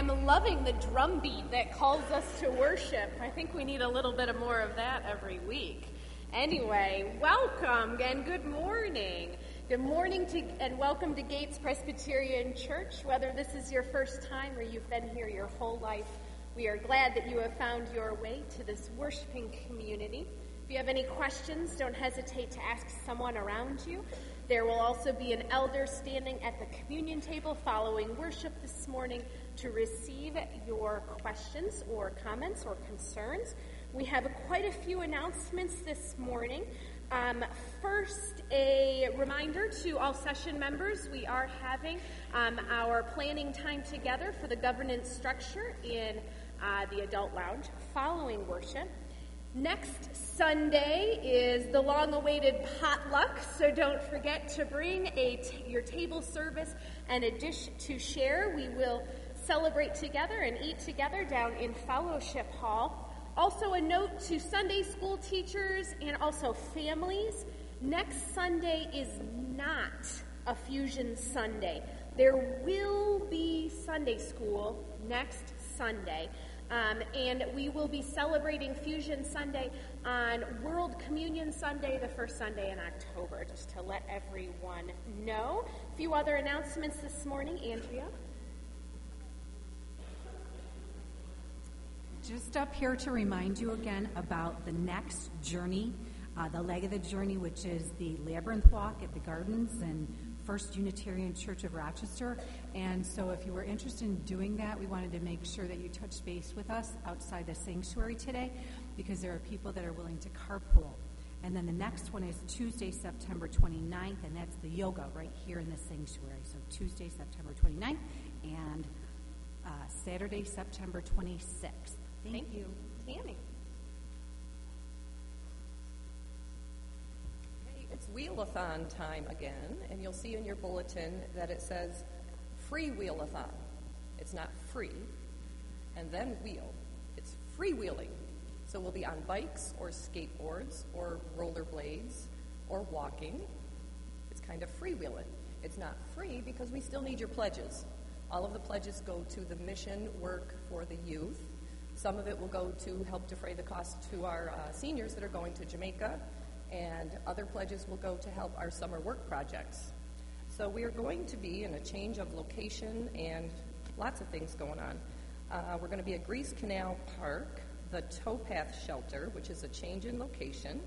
am loving the drum beat that calls us to worship. I think we need a little bit more of that every week. Anyway, welcome and good morning. Good morning and welcome to Gates Presbyterian Church. Whether this is your first time or you've been here your whole life, we are glad that you have found your way to this worshiping community. If you have any questions, don't hesitate to ask someone around you. There will also be an elder standing at the communion table following worship this morning to receive your questions or comments or concerns. We have quite a few announcements this morning. First, a reminder to all session members, we are having our planning time together for the governance structure in the adult lounge following worship. Next Sunday is the long-awaited potluck, so don't forget to bring your table service and a dish to share. We will celebrate together and eat together down in Fellowship Hall. Also a note to Sunday school teachers and also families, next Sunday is not a Fusion Sunday. There will be Sunday school next Sunday. And we will be celebrating Fusion Sunday on World Communion Sunday, the first Sunday in October, just to let everyone know. A few other announcements this morning. Andrea? Just up here to remind you again about the next journey, the leg of the journey, which is the Labyrinth Walk at the Gardens and First Unitarian Church of Rochester. And so if you were interested in doing that, we wanted to make sure that you touch base with us outside the sanctuary today, because there are people that are willing to carpool. And then the next one is Tuesday, September 29th, and that's the yoga right here in the sanctuary. So Tuesday, September 29th, and Saturday, September 26th. Thank you. Tammy. It's Wheel-a-thon time again, and you'll see in your bulletin that it says free Wheel-a-thon. It's not free, and then wheel. It's freewheeling. So we'll be on bikes or skateboards or rollerblades or walking. It's kind of freewheeling. It's not free because we still need your pledges. All of the pledges go to the mission work for the youth. Some of it will go to help defray the cost to our seniors that are going to Jamaica, and other pledges will go to help our summer work projects. So we are going to be in a change of location and lots of things going on. We're going to be at Grease Canal Park, the Towpath Shelter, which is a change in location.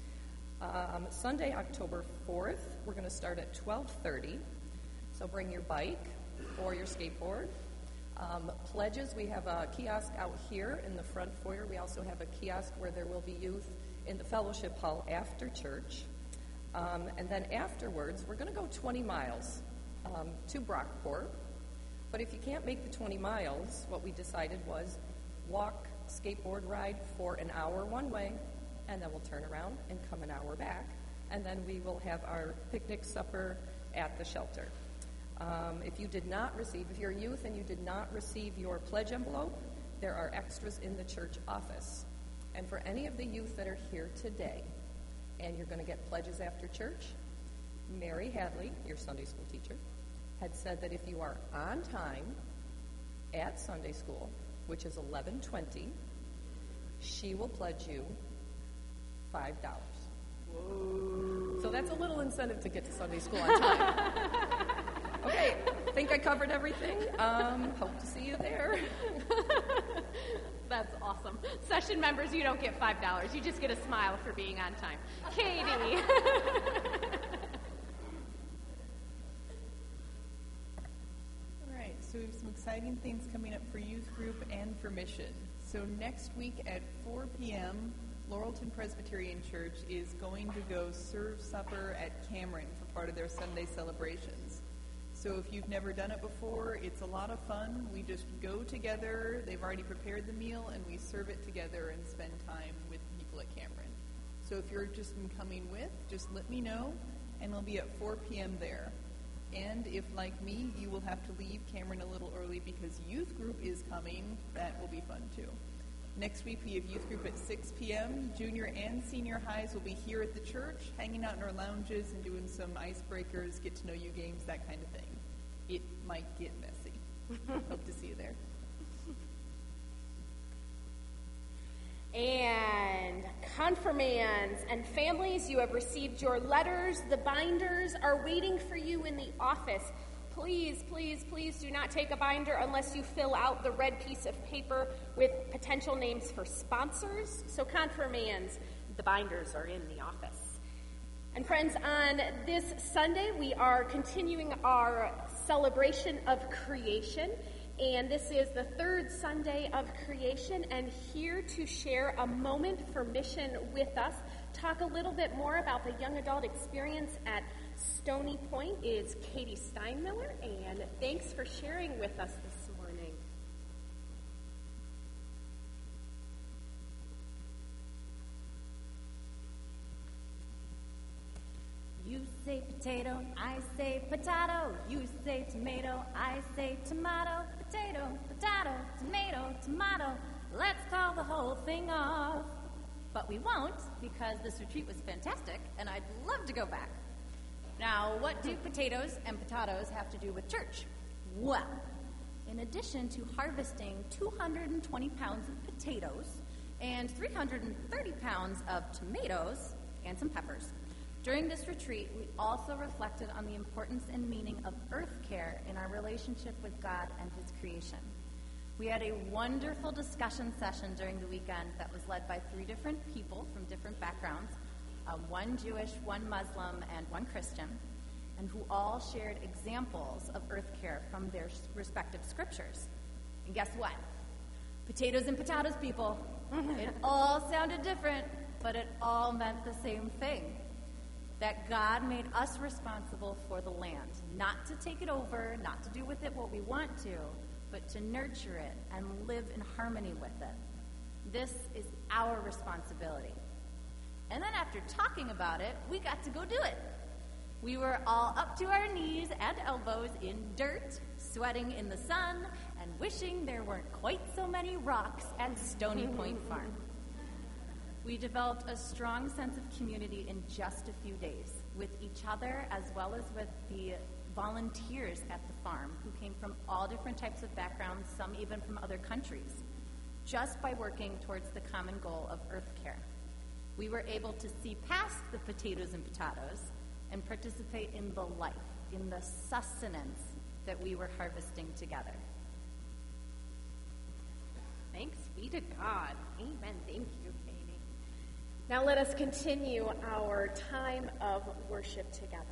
Sunday, October 4th, we're going to start at 12:30. So bring your bike or your skateboard. Pledges, we have a kiosk out here in the front foyer. We also have a kiosk where there will be youth in the fellowship hall after church. And then afterwards, we're going to go 20 miles to Brockport. But if you can't make the 20 miles, what we decided was walk, skateboard ride for an hour one way, and then we'll turn around and come an hour back. And then we will have our picnic supper at the shelter. If you're a youth and you did not receive your pledge envelope, there are extras in the church office. And for any of the youth that are here today, and you're going to get pledges after church, Mary Hadley, your Sunday school teacher, had said that if you are on time at Sunday school, which is 11:20, she will pledge you $5. Whoa. So that's a little incentive to get to Sunday school on time. Okay, I think I covered everything. Hope to see you there. That's awesome. Session members, you don't get $5. You just get a smile for being on time. Katie. All right, so we have some exciting things coming up for youth group and for mission. So next week at 4 p.m., Laurelton Presbyterian Church is going to go serve supper at Cameron for part of their Sunday celebrations. So if you've never done it before, it's a lot of fun. We just go together. They've already prepared the meal, and we serve it together and spend time with people at Cameron. So if you're interested in coming with, just let me know, and it'll be at 4 p.m. there. And if, like me, you will have to leave Cameron a little early because youth group is coming, that will be fun too. Next week we have youth group at 6 p.m. Junior and senior highs will be here at the church, hanging out in our lounges and doing some icebreakers, get to know you games, that kind of thing. It might get messy. Hope to see you there. Confirmands and families, you have received your letters. The binders are waiting for you in the office. Please, please, please do not take a binder unless you fill out the red piece of paper with potential names for sponsors. So confirmands, the binders are in the office. And friends, on this Sunday, we are continuing our celebration of creation. And this is the third Sunday of creation, and here to share a moment for mission with us, talk a little bit more about the young adult experience at Stony Point is Katie Steinmiller, and thanks for sharing with us this morning. You say potato, I say potato. You say tomato, I say tomato. Potato, potato, tomato, tomato. Let's call the whole thing off. But we won't, because this retreat was fantastic, and I'd love to go back. Now, what do potatoes and potatoes have to do with church? Well, in addition to harvesting 220 pounds of potatoes and 330 pounds of tomatoes and some peppers, during this retreat, we also reflected on the importance and meaning of earth care in our relationship with God and His creation. We had a wonderful discussion session during the weekend that was led by 3 different people from different backgrounds, one Jewish, one Muslim, and one Christian, and who all shared examples of earth care from their respective scriptures. And guess what? Potatoes and potatoes, people. It all sounded different, but it all meant the same thing. That God made us responsible for the land, not to take it over, not to do with it what we want to, but to nurture it and live in harmony with it. This is our responsibility. And then after talking about it, we got to go do it. We were all up to our knees and elbows in dirt, sweating in the sun, and wishing there weren't quite so many rocks at Stony Point Farm. We developed a strong sense of community in just a few days with each other as well as with the volunteers at the farm who came from all different types of backgrounds, some even from other countries, just by working towards the common goal of earth care. We were able to see past the potatoes and potatoes and participate in the life, in the sustenance that we were harvesting together. Thanks be to God. Amen. Thank you, Katie. Now let us continue our time of worship together.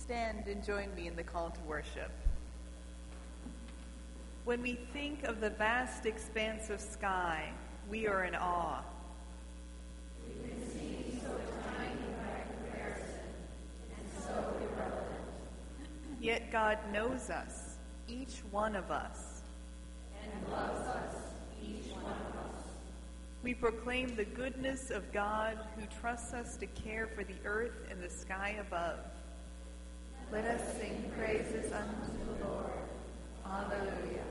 stand and join me in the call to worship. When we think of the vast expanse of sky, we are in awe. We can seem so tiny by comparison and so irrelevant. Yet God knows us, each one of us. And loves us, each one of us. We proclaim the goodness of God who trusts us to care for the earth and the sky above. Let us sing praises unto the Lord. Hallelujah.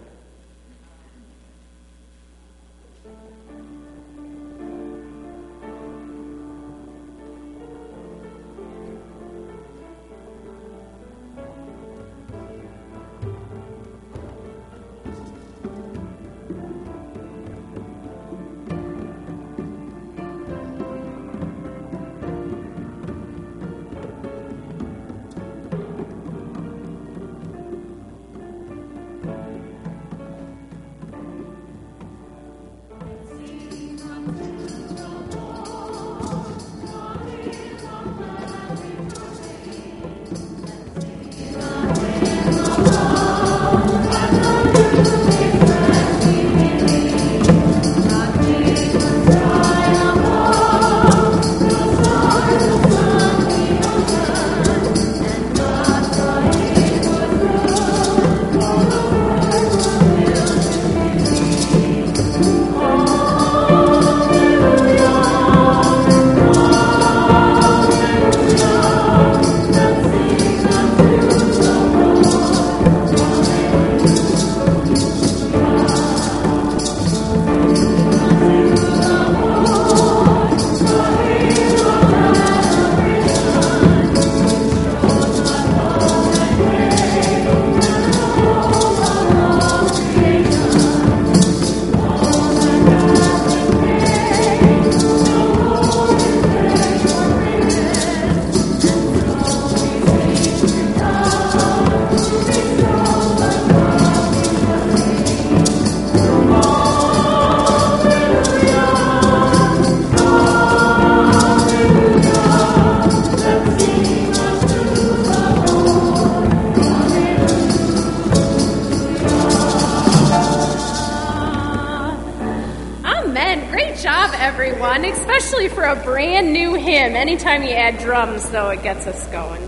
Everyone, especially for a brand new hymn. Anytime you add drums, though, it gets us going.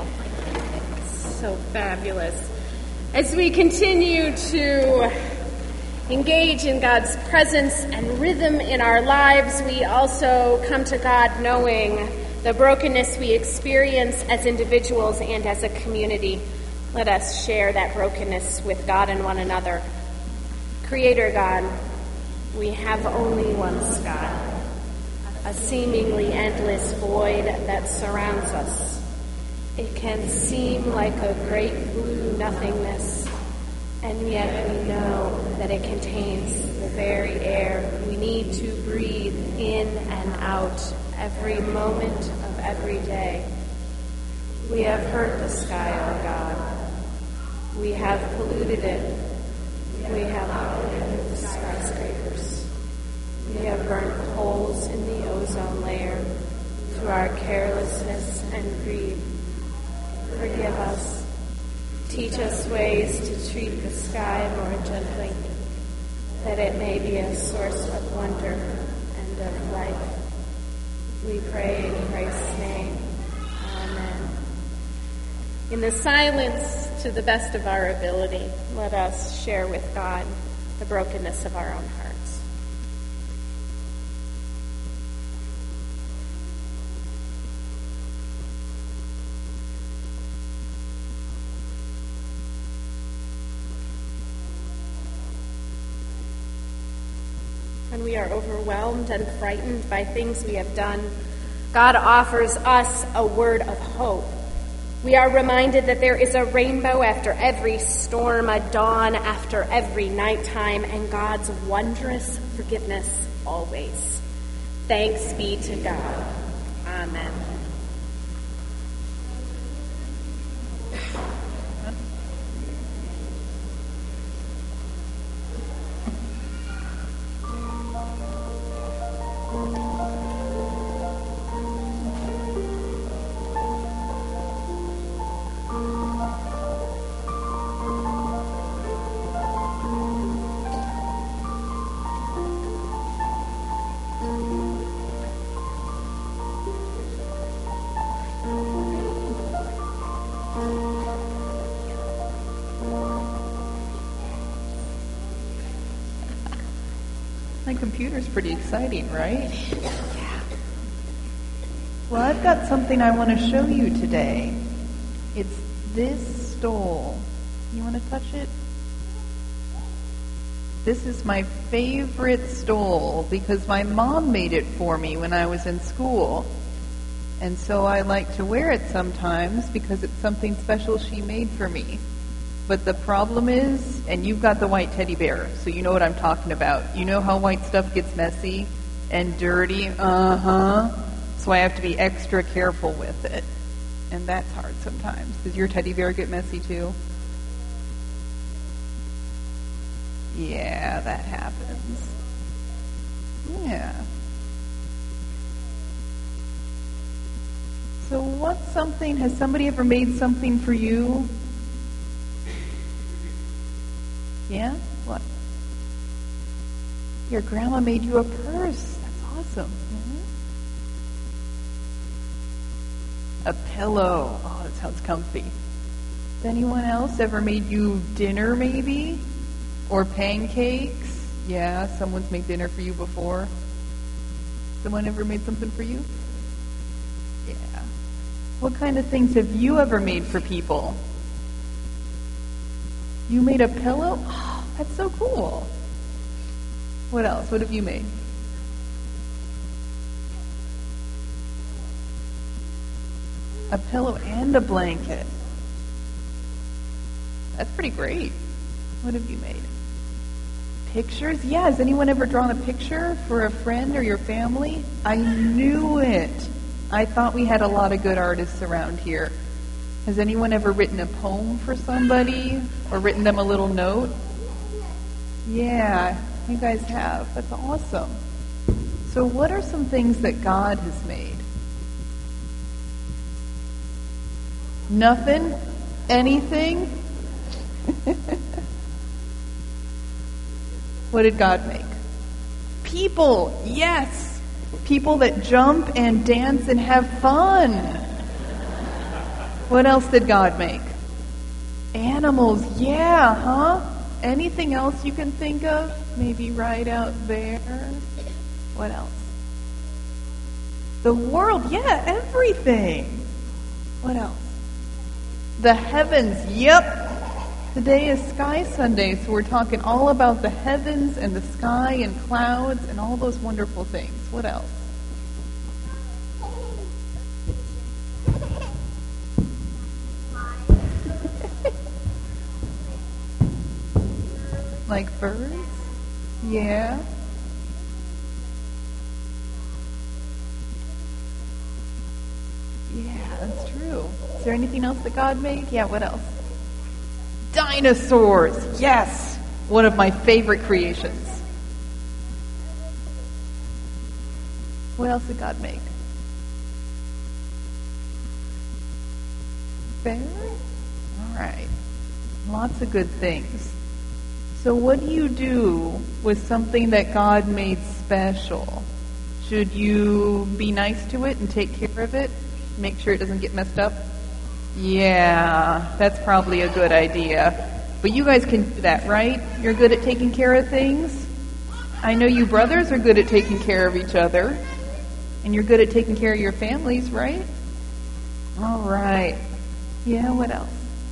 So fabulous. As we continue to engage in God's presence and rhythm in our lives, we also come to God knowing the brokenness we experience as individuals and as a community. Let us share that brokenness with God and one another. Creator God, we have only one sky, a seemingly endless void that surrounds us. It can seem like a great blue nothingness, and yet we know that it contains the very air we need to breathe in and out every moment of every day. We have hurt the sky, O God. We have polluted it. We have polluted the skyscrapers. We have burnt holes in the ozone layer through our carelessness and greed. Forgive us. Teach us ways to treat the sky more gently, that it may be a source of wonder and of life. We pray in Christ's name. Amen. In the silence, to the best of our ability, let us share with God the brokenness of our own hearts. When we are overwhelmed and frightened by things we have done, God offers us a word of hope. We are reminded that there is a rainbow after every storm, a dawn after every nighttime, and God's wondrous forgiveness always. Thanks be to God. Amen. My computer's pretty exciting, right? Well, I've got something I want to show you today. It's this stole. You want to touch it? This is my favorite stole because my mom made it for me when I was in school. And so I like to wear it sometimes because it's something special she made for me. But the problem is, and you've got the white teddy bear, so you know what I'm talking about. You know how white stuff gets messy and dirty? So I have to be extra careful with it. And that's hard sometimes. Does your teddy bear get messy too? Yeah, that happens. Yeah. So has somebody ever made something for you? Yeah? What? Your grandma made you a purse. That's awesome. A pillow. Oh, that sounds comfy. Has anyone else ever made you dinner, maybe? Or pancakes? Yeah, someone's made dinner for you before. Someone ever made something for you? Yeah. What kind of things have you ever made for people? You made a pillow? Oh, that's so cool. What else? What have you made? A pillow and a blanket. That's pretty great. What have you made? Pictures? Yeah, has anyone ever drawn a picture for a friend or your family? I knew it. I thought we had a lot of good artists around here. Has anyone ever written a poem for somebody or written them a little note? Yeah, you guys have. That's awesome. So what are some things that God has made? Nothing? Anything? What did God make? People, yes. People that jump and dance and have fun. What else did God make? Animals, yeah, huh? Anything else you can think of? Maybe right out there. What else? The world, yeah, everything. What else? The heavens, yep. Today is Sky Sunday, so we're talking all about the heavens and the sky and clouds and all those wonderful things. What else? Like birds? Yeah. Yeah, that's true. Is there anything else that God made? Yeah, what else? Dinosaurs! Yes! One of my favorite creations. What else did God make? Bear? All right. Lots of good things. So what do you do with something that God made special? Should you be nice to it and take care of it? Make sure it doesn't get messed up? Yeah, that's probably a good idea. But you guys can do that, right? You're good at taking care of things? I know you brothers are good at taking care of each other. And you're good at taking care of your families, right? All right. Yeah, what else?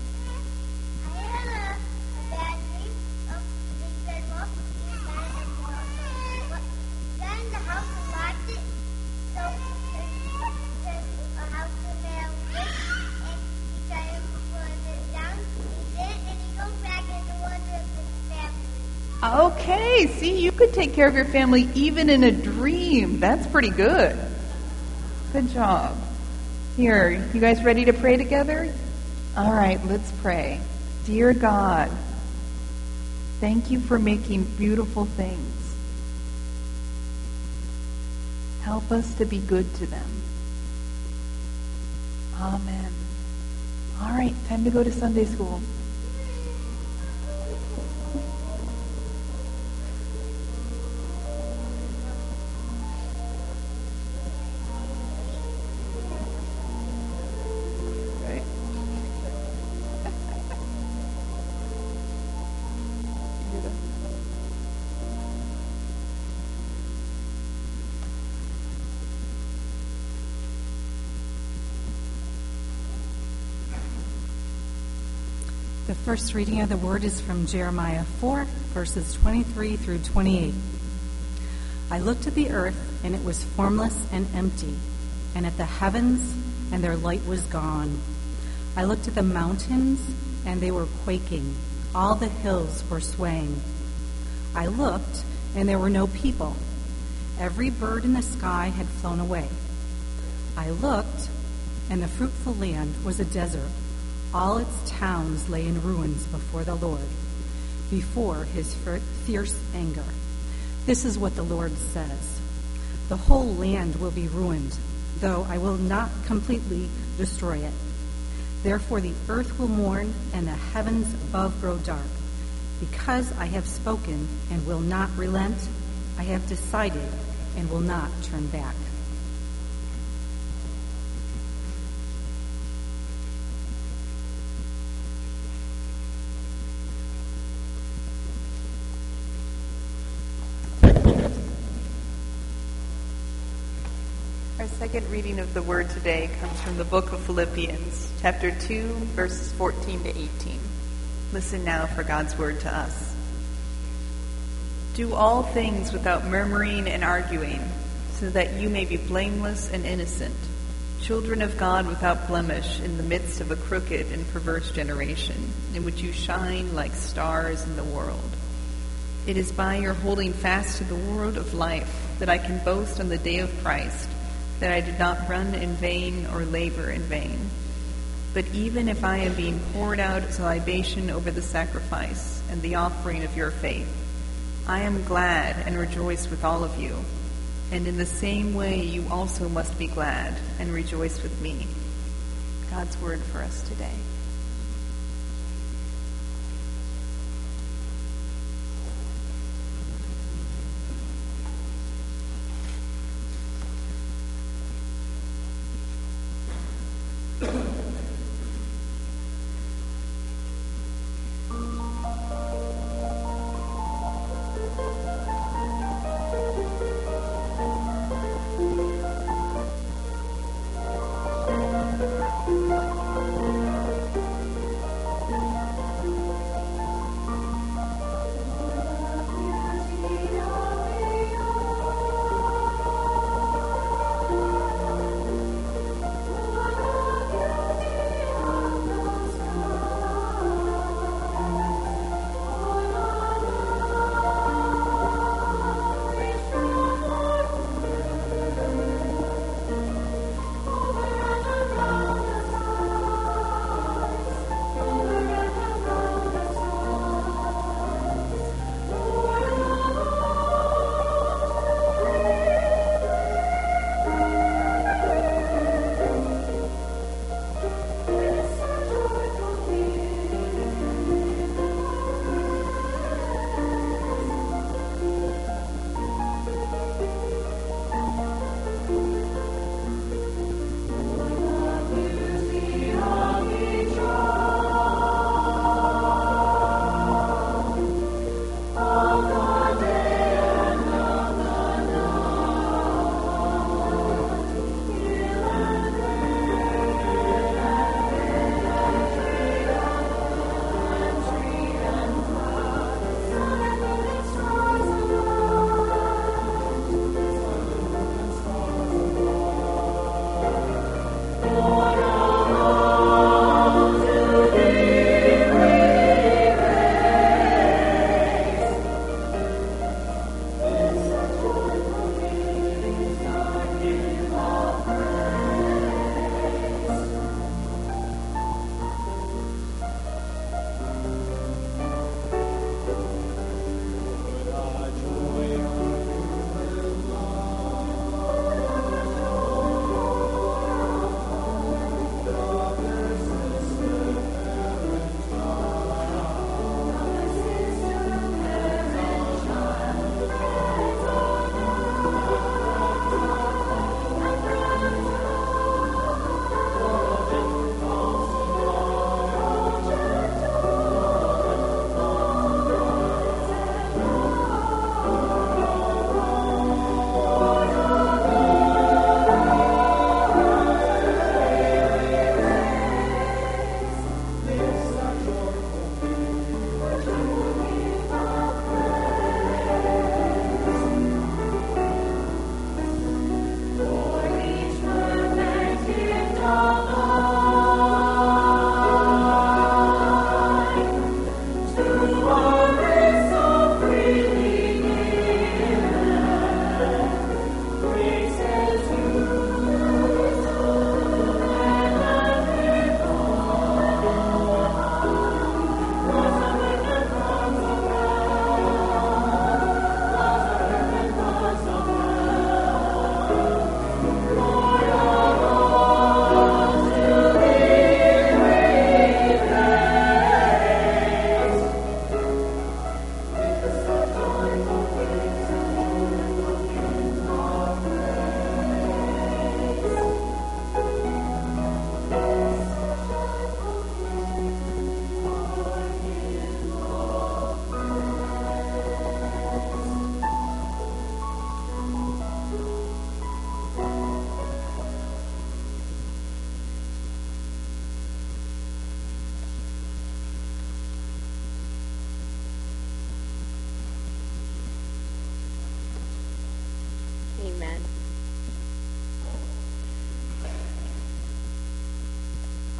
Okay, see, you could take care of your family even in a dream. That's pretty good. Good job. Here, you guys ready to pray together? All right, let's pray. Dear God, thank you for making beautiful things. Help us to be good to them. Amen. All right, time to go to Sunday school. The first reading of the word is from Jeremiah 4, verses 23 through 28. I looked at the earth, and it was formless and empty, and at the heavens, and their light was gone. I looked at the mountains, and they were quaking. All the hills were swaying. I looked, and there were no people. Every bird in the sky had flown away. I looked, and the fruitful land was a desert. All its towns lay in ruins before the Lord, before his fierce anger. This is what the Lord says. The whole land will be ruined, though I will not completely destroy it. Therefore the earth will mourn, and the heavens above grow dark. Because I have spoken and will not relent, I have decided and will not turn back. Our second reading of the Word today comes from the book of Philippians, chapter 2, verses 14 to 18. Listen now for God's word to us. Do all things without murmuring and arguing, so that you may be blameless and innocent, children of God without blemish in the midst of a crooked and perverse generation, in which you shine like stars in the world. It is by your holding fast to the word of life that I can boast on the day of Christ, that I did not run in vain or labor in vain. But even if I am being poured out as a libation over the sacrifice and the offering of your faith, I am glad and rejoice with all of you. And in the same way you also must be glad and rejoice with me. God's word for us today.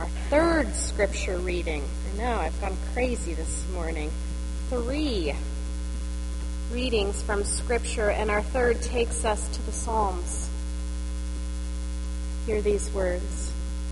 our third scripture reading. I know, I've gone crazy this morning. 3 readings from Scripture, and our third takes us to the Psalms. Hear these words.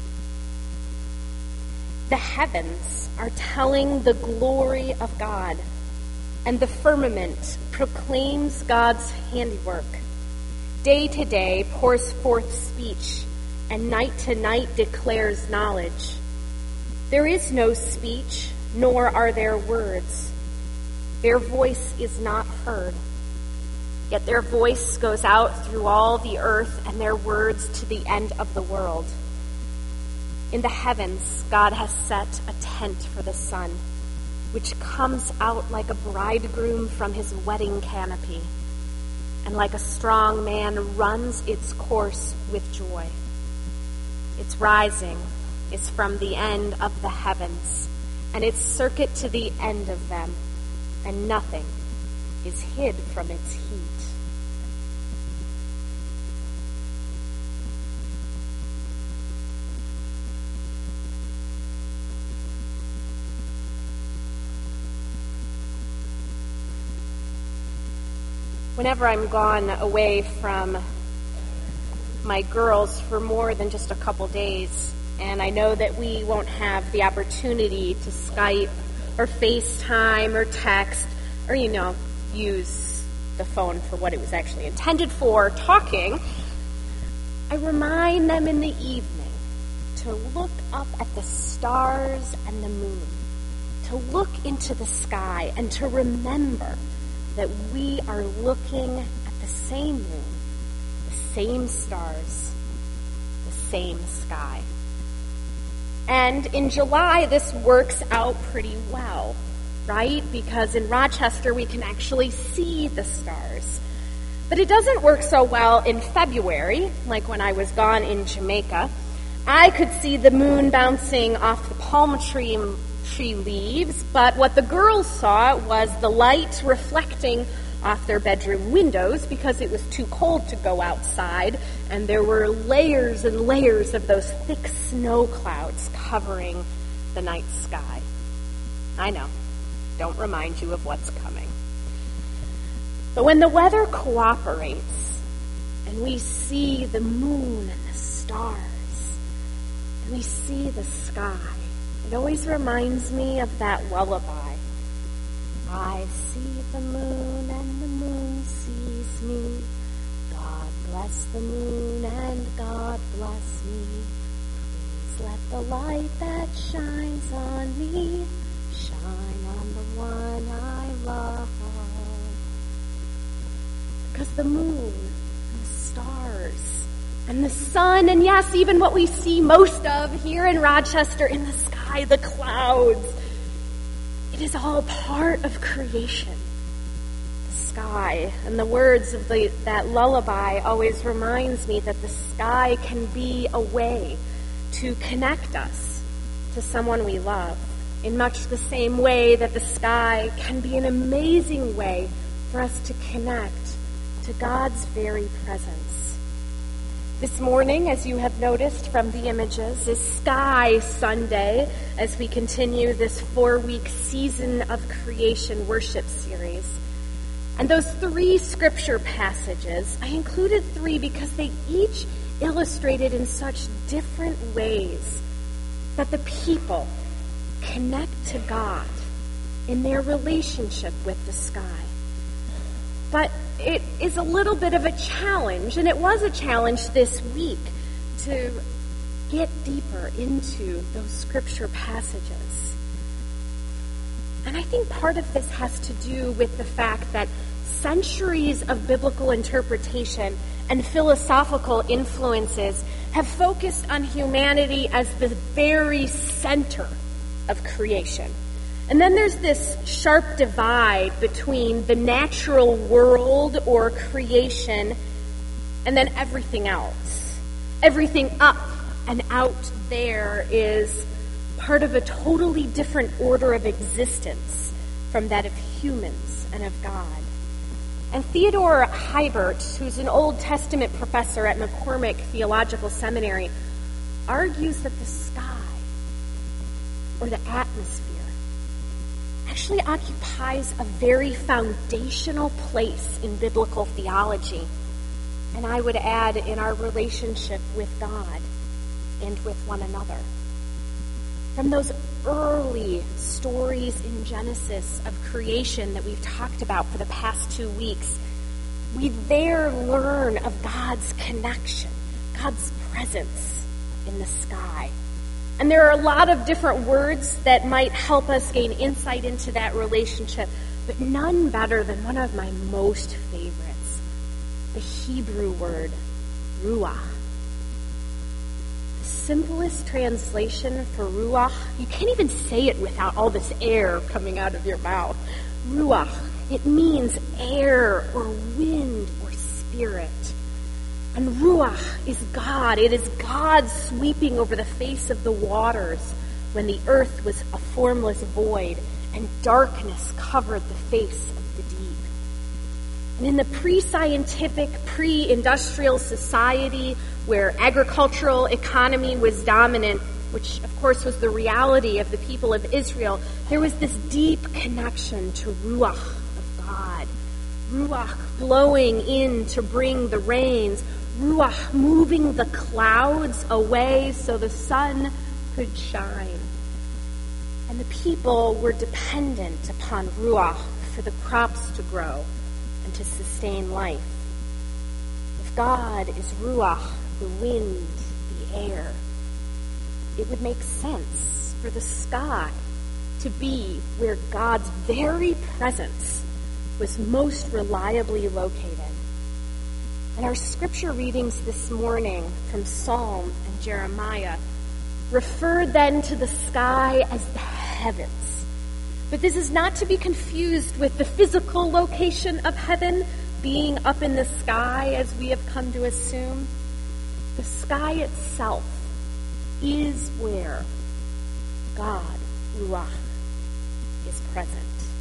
The heavens are telling the glory of God, and the firmament proclaims God's handiwork. Day to day pours forth speech, and night to night declares knowledge. There is no speech, nor are there words. Their voice is not heard. Yet their voice goes out through all the earth, and their words to the end of the world. In the heavens, God has set a tent for the sun, which comes out like a bridegroom from his wedding canopy, and like a strong man runs its course with joy. Its rising is from the end of the heavens, and its circuit to the end of them, and nothing is hid from its heat. Whenever I'm gone away from my girls for more than just a couple days, and I know that we won't have the opportunity to Skype or FaceTime or text or, use the phone for what it was actually intended for, talking, I remind them in the evening to look up at the stars and the moon, to look into the sky, and to remember that we are looking at the same moon, the same stars, the same sky. And in July, this works out pretty well, right? Because in Rochester, we can actually see the stars. But it doesn't work so well in February, like when I was gone in Jamaica. I could see the moon bouncing off the palm tree leaves, but what the girls saw was the light reflecting off their bedroom windows because it was too cold to go outside, and there were layers and layers of those thick snow clouds covering the night sky. I know, don't remind you of what's coming. But when the weather cooperates and we see the moon and the stars and we see the sky, it always reminds me of that lullaby. I see the moon and the moon sees me. God bless the moon and God bless me. Please let the light that shines on me shine on the one I love. Because the moon and the stars and the sun, and yes, even what we see most of here in Rochester in the sky, the clouds, it is all part of creation. The sky and the words of that lullaby always reminds me that the sky can be a way to connect us to someone we love, in much the same way that the sky can be an amazing way for us to connect to God's very presence. This morning, as you have noticed from the images, is Sky Sunday as we continue this 4-week season of creation worship series. And those 3 scripture passages, I included 3 because they each illustrated in such different ways that the people connect to God in their relationship with the sky. But it is a little bit of a challenge, and it was a challenge this week to get deeper into those scripture passages. And I think part of this has to do with the fact that centuries of biblical interpretation and philosophical influences have focused on humanity as the very center of creation. And then there's this sharp divide between the natural world or creation and then everything else. Everything up and out there is part of a totally different order of existence from that of humans and of God. And Theodore Hiebert, who's an Old Testament professor at McCormick Theological Seminary, argues that the sky or the atmosphere actually occupies a very foundational place in biblical theology. And I would add, in our relationship with God and with one another. From those early stories in Genesis of creation that we've talked about for the past 2 weeks, we there learn of God's connection, God's presence in the sky. And there are a lot of different words that might help us gain insight into that relationship, but none better than one of my most favorites, the Hebrew word, ruach. The simplest translation for ruach, you can't even say it without all this air coming out of your mouth. Ruach, it means air or wind or spirit. And ruach is God. It is God sweeping over the face of the waters when the earth was a formless void and darkness covered the face of the deep. And in the pre-scientific, pre-industrial society where agricultural economy was dominant, which of course was the reality of the people of Israel, there was this deep connection to ruach of God. Ruach blowing in to bring the rains. Ruach moving the clouds away so the sun could shine. And the people were dependent upon ruach for the crops to grow and to sustain life. If God is ruach, the wind, the air, it would make sense for the sky to be where God's very presence was most reliably located. And our scripture readings this morning from Psalm and Jeremiah refer then to the sky as the heavens. But this is not to be confused with the physical location of heaven being up in the sky as we have come to assume. The sky itself is where God, ruach, is present.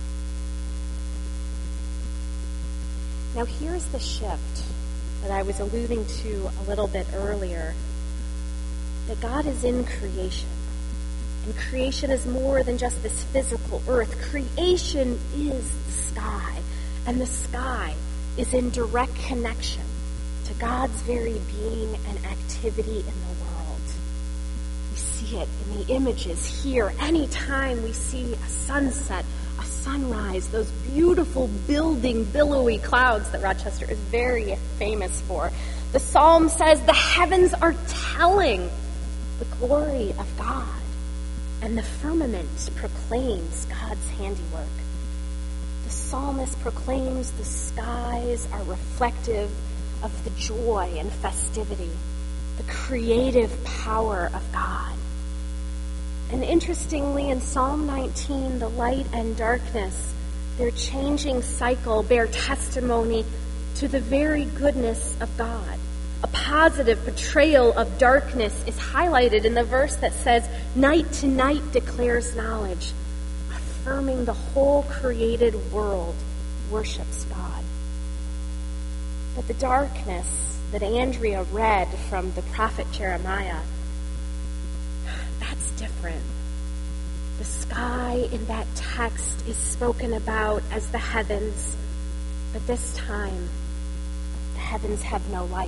Now here's the shift that I was alluding to a little bit earlier, that God is in creation. And creation is more than just this physical earth. Creation is the sky. And the sky is in direct connection to God's very being and activity in the world. We see it in the images here. Anytime we see a sunset, a sunrise, those beautiful building, billowy clouds that Rochester is very famous for. The psalm says the heavens are telling the glory of God, and the firmament proclaims God's handiwork. The psalmist proclaims the skies are reflective of the joy and festivity, the creative power of God. And interestingly, in Psalm 19, the light and darkness, their changing cycle, bear testimony to the very goodness of God. A positive portrayal of darkness is highlighted in the verse that says, night to night declares knowledge, affirming the whole created world worships God. But the darkness that Andrea read from the prophet Jeremiah, that's different. The sky in that text is spoken about as the heavens, but this time, the heavens have no light.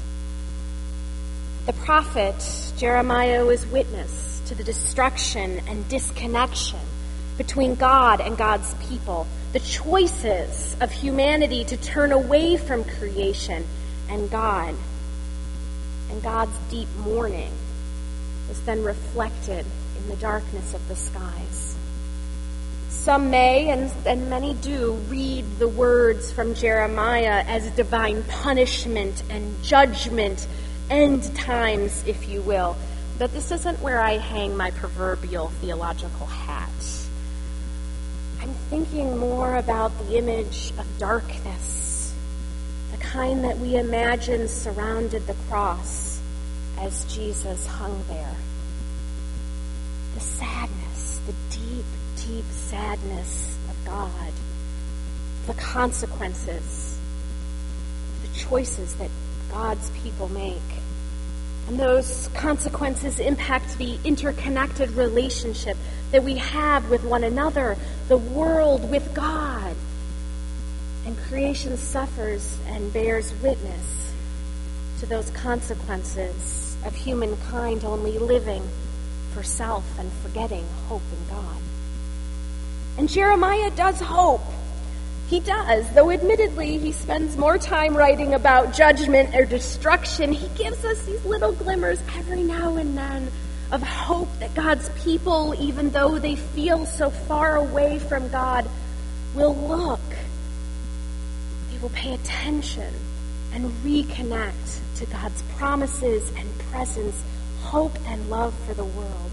The prophet Jeremiah was witness to the destruction and disconnection between God and God's people, the choices of humanity to turn away from creation and God. And God's deep mourning was then reflected in the darkness of the skies. Some may, and many do, read the words from Jeremiah as divine punishment and judgment, end times, if you will. But this isn't where I hang my proverbial theological hat. I'm thinking more about the image of darkness, the kind that we imagine surrounded the cross as Jesus hung there. The sadness, the deep, deep sadness of God, the consequences, the choices that God's people make. And those consequences impact the interconnected relationship that we have with one another, the world with God. And creation suffers and bears witness to those consequences of humankind only living for self and forgetting hope in God. And Jeremiah does hope. He does, though admittedly he spends more time writing about judgment or destruction. He gives us these little glimmers every now and then of hope that God's people, even though they feel so far away from God, will look. They will pay attention and reconnect to God's promises and presence, hope and love for the world.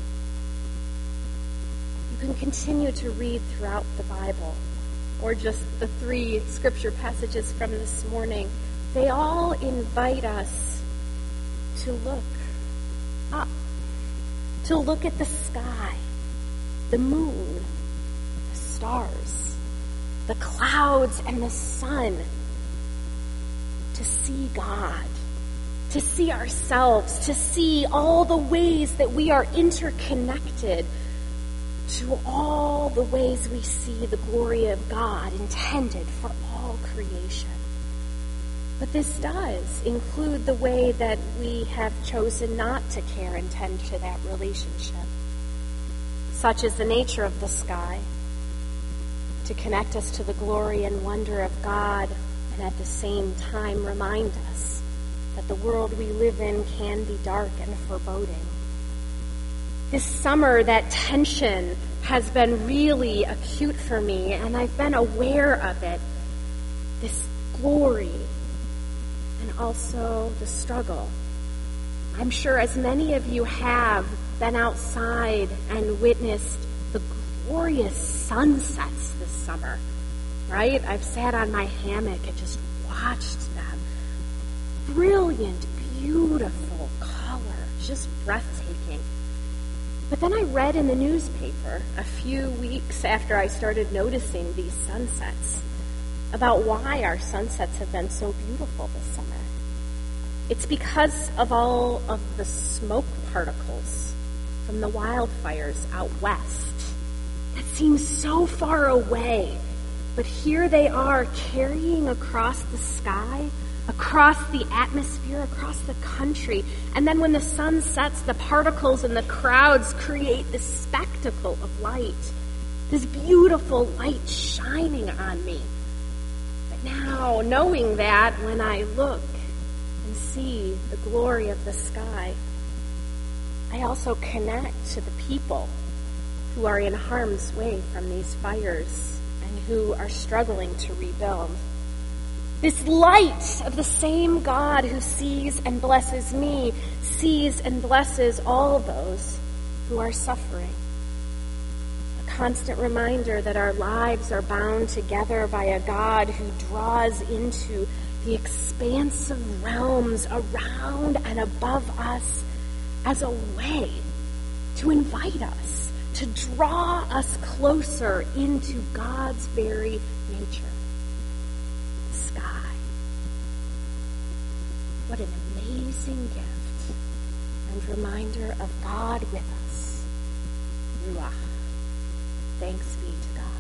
You can continue to read throughout the Bible, or just the 3 scripture passages from this morning. They all invite us to look up, to look at the sky, the moon, the stars, the clouds, and the sun, to see God, to see ourselves, to see all the ways that we are interconnected, to all the ways we see the glory of God intended for all creation. But this does include the way that we have chosen not to care and tend to that relationship. Such is the nature of the sky, to connect us to the glory and wonder of God, and at the same time remind us that the world we live in can be dark and foreboding. This summer, that tension has been really acute for me, and I've been aware of it. This glory and also the struggle. I'm sure as many of you have been outside and witnessed the glorious sunsets this summer, right? I've sat on my hammock and just watched them. Brilliant, beautiful color, just breathtaking. But then I read in the newspaper a few weeks after I started noticing these sunsets about why our sunsets have been so beautiful this summer. It's because of all of the smoke particles from the wildfires out west that seem so far away. But here they are carrying across the sky, across the atmosphere, across the country. And then when the sun sets, the particles and the crowds create this spectacle of light, this beautiful light shining on me. But now, knowing that, when I look and see the glory of the sky, I also connect to the people who are in harm's way from these fires and who are struggling to rebuild. This light of the same God who sees and blesses me, sees and blesses all those who are suffering. A constant reminder that our lives are bound together by a God who draws into the expansive realms around and above us as a way to invite us, to draw us closer into God's very nature. What an amazing gift and reminder of God with us. Ruach. Thanks be to God.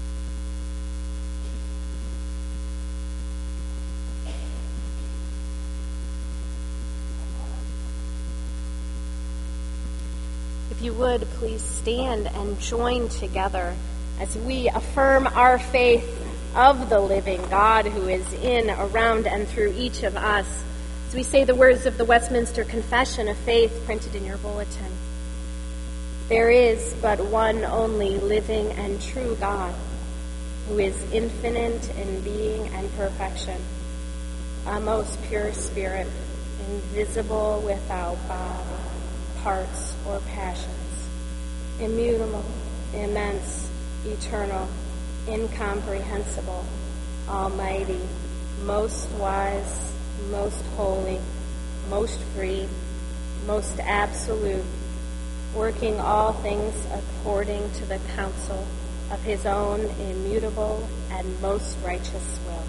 If you would, please stand and join together as we affirm our faith of the living God who is in, around, and through each of us. As we say the words of the Westminster Confession of Faith printed in your bulletin. There is but one only living and true God, who is infinite in being and perfection, a most pure spirit, invisible without body, parts, or passions, immutable, immense, eternal, incomprehensible, almighty, most wise, most holy, most free, most absolute, working all things according to the counsel of his own immutable and most righteous will.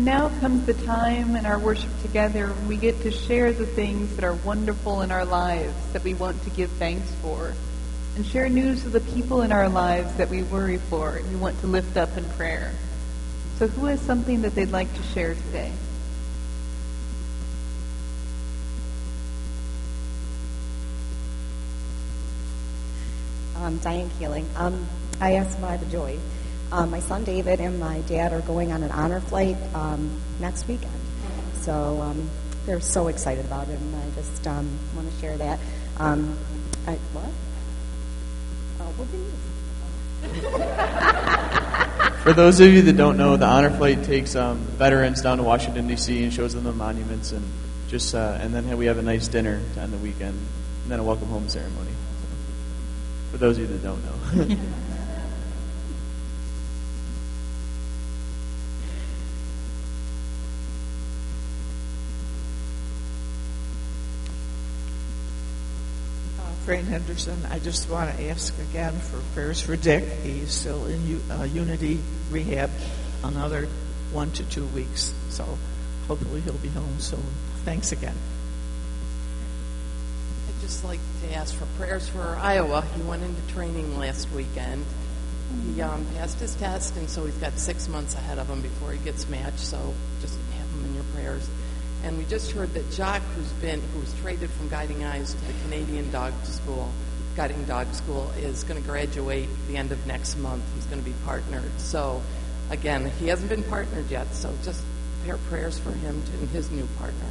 now comes the time in our worship together when we get to share the things that are wonderful in our lives that we want to give thanks for, and share news of the people in our lives that we worry for and we want to lift up in prayer. So who has something that they'd like to share today? Diane Keeling. I asked by the joy. My son David and my dad are going on an honor flight next weekend. So they're so excited about it, and I just want to share that. What? What do you For those of you that don't know, the honor flight takes veterans down to Washington, D.C. and shows them the monuments, and just and then we have a nice dinner to end the weekend, and then a welcome home ceremony. For those of you that don't know. Fran Henderson. I just want to ask again for prayers for Dick. He's still in Unity Rehab another 1 to 2 weeks, so hopefully he'll be home soon. Thanks again. I'd just like to ask for prayers for Iowa. He went into training last weekend. He passed his test, and so he's got 6 months ahead of him before he gets matched, so just have him in your prayers. And we just heard that Jock, who was traded from Guiding Eyes to the Canadian Guiding Dog School, is going to graduate the end of next month. He's going to be partnered. So, again, he hasn't been partnered yet, so just prepare prayers for him and his new partner.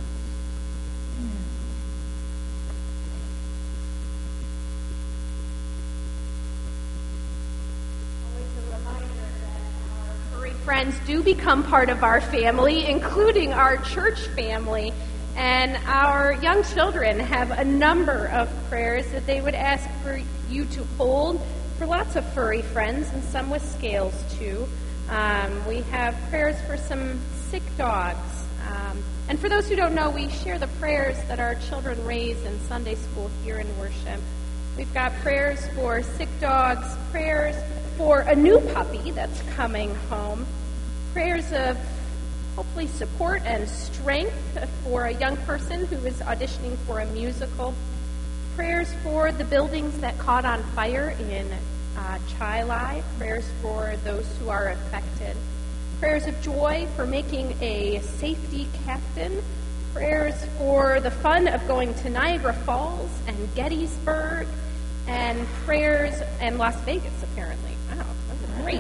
Friends do become part of our family, including our church family. And our young children have a number of prayers that they would ask for you to hold for lots of furry friends, and some with scales too. We have prayers for some sick dogs. And for those who don't know, we share the prayers that our children raise in Sunday school here in worship. We've got prayers for sick dogs, prayers for a new puppy that's coming home, prayers of hopefully support and strength for a young person who is auditioning for a musical, prayers for the buildings that caught on fire in Chilai, prayers for those who are affected, prayers of joy for making a safety captain, prayers for the fun of going to Niagara Falls and Gettysburg, and prayers, and Las Vegas, apparently. Wow, that's great.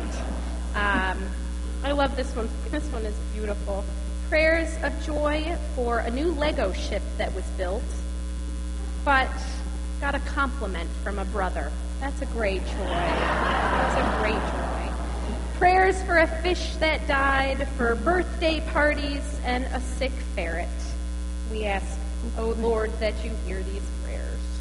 I love this one. This one is beautiful. Prayers of joy for a new Lego ship that was built, but got a compliment from a brother. That's a great joy. That's a great joy. Prayers for a fish that died, for birthday parties, and a sick ferret. We ask, oh Lord, that you hear these prayers.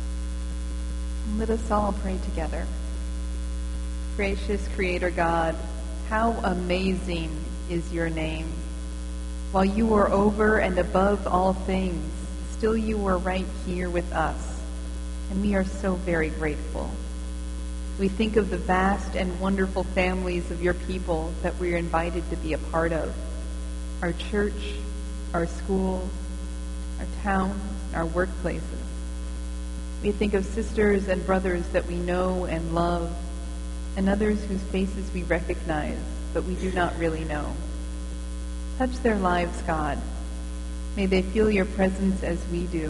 Let us all pray together. Gracious Creator God, how amazing is your name. While you are over and above all things, still you are right here with us, and we are so very grateful. We think of the vast and wonderful families of your people that we are invited to be a part of. Our church, our schools, our towns, our workplaces. We think of sisters and brothers that we know and love, and others whose faces we recognize, but we do not really know. Touch their lives, God. May they feel your presence as we do.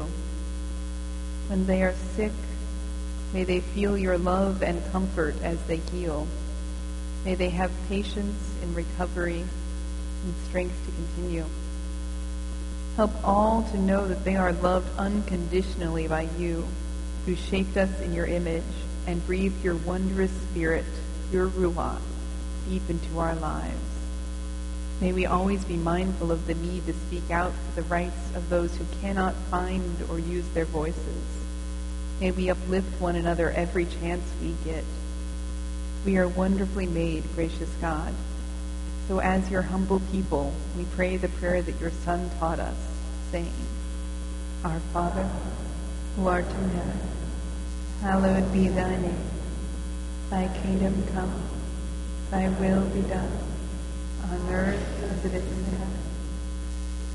When they are sick, may they feel your love and comfort as they heal. May they have patience in recovery and strength to continue. Help all to know that they are loved unconditionally by you, who shaped us in your image and breathed your wondrous spirit, your Ruach, deep into our lives. May we always be mindful of the need to speak out for the rights of those who cannot find or use their voices. May we uplift one another every chance we get. We are wonderfully made, gracious God. So as your humble people, we pray the prayer that your Son taught us, saying, Our Father, who art in heaven, hallowed be thy name. Thy kingdom come, thy will be done, on earth as it is in heaven.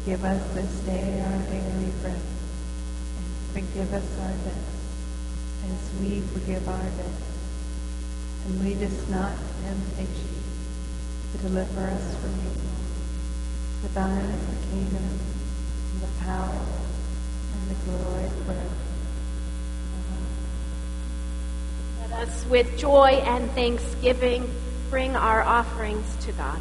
Give us this day our daily bread, and forgive us our debts, as we forgive our debtors. And lead us not to temptation, but deliver us from evil. For thine is the kingdom, and the power, and the glory forever. Let us, with joy and thanksgiving, bring our offerings to God.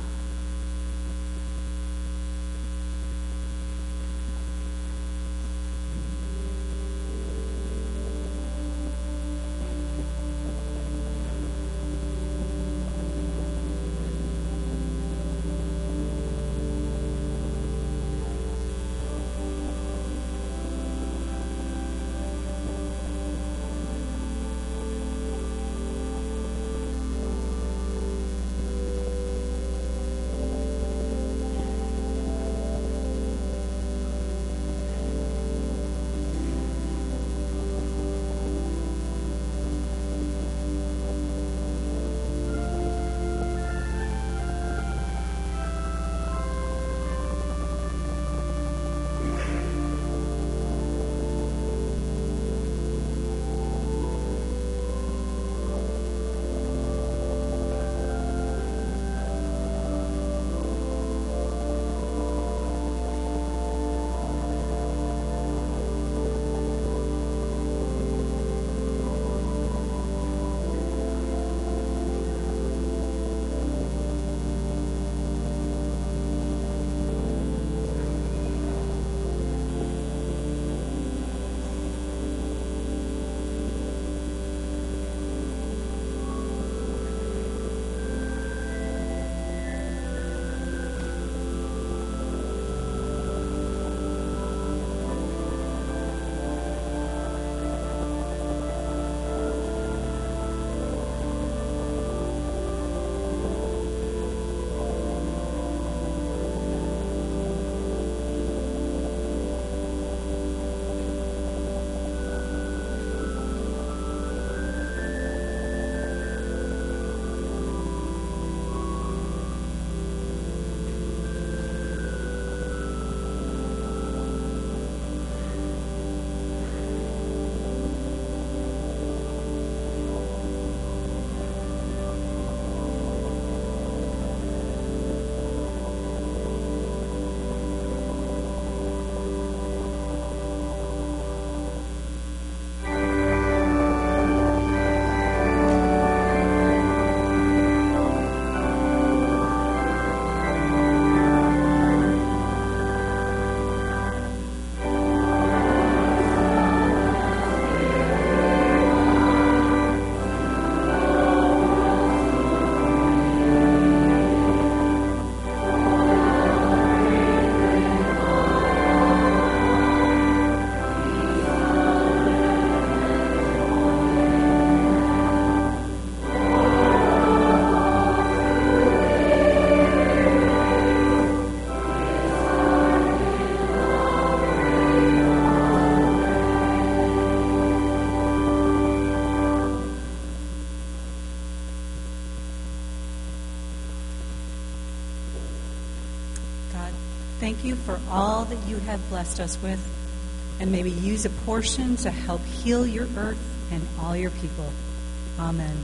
Thank you for all that you have blessed us with, and may we use a portion to help heal your earth and all your people. Amen.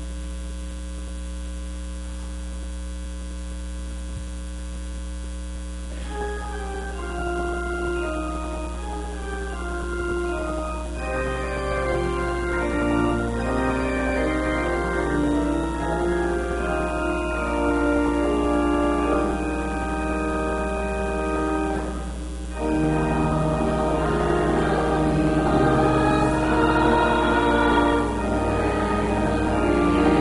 Amen.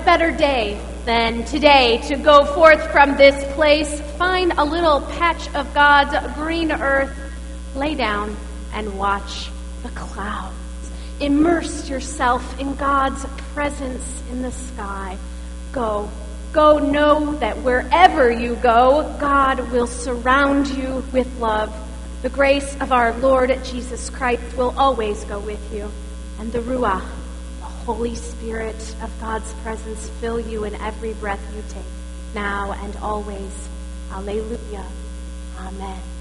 what better day than today to go forth from this place, find a little patch of God's green earth, lay down and watch the clouds. Immerse yourself in God's presence in the sky. Go know that wherever you go, God will surround you with love. The grace of our Lord Jesus Christ will always go with you, and the Ruach, the Holy Spirit of God's presence, fill you in every breath you take, now and always. Alleluia. Amen.